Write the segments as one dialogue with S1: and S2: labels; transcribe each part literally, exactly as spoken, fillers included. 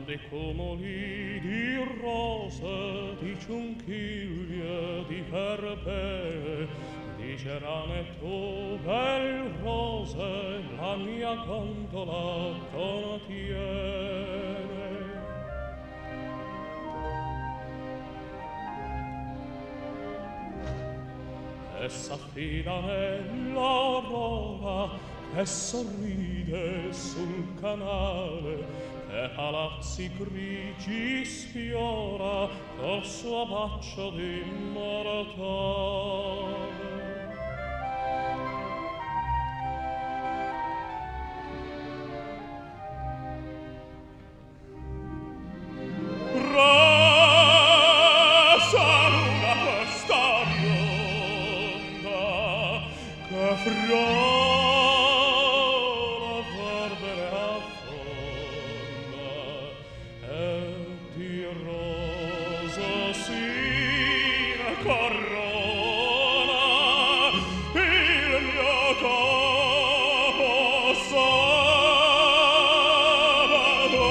S1: di cumuli, di rose, di ciunchiglie, di verbee, di gerane tu, bel rose, la mia gondola contiene. E s'affida nell'aurora che sorride sul canale, che palazzi grigi sfiora col suo bacio di mortale. Rosa luna questa bionda che friola verbere affonda, e di rosa si corona il mio capo s'abbandono.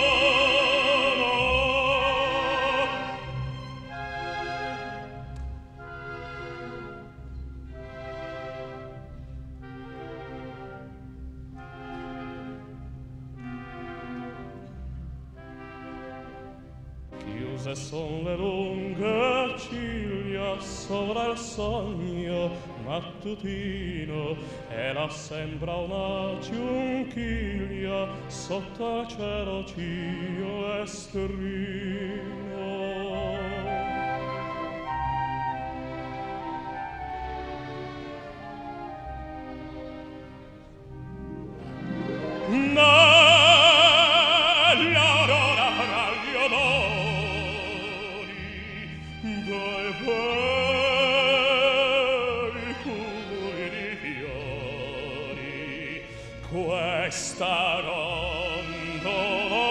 S1: Chiuse son le lunghe ciglia sopra il sogno mattutino, e la sembra una giunchiglia sotto il cielo cio estrino. Nell'aurora fra gli odori dei belli cumuli di fiori, questa gondola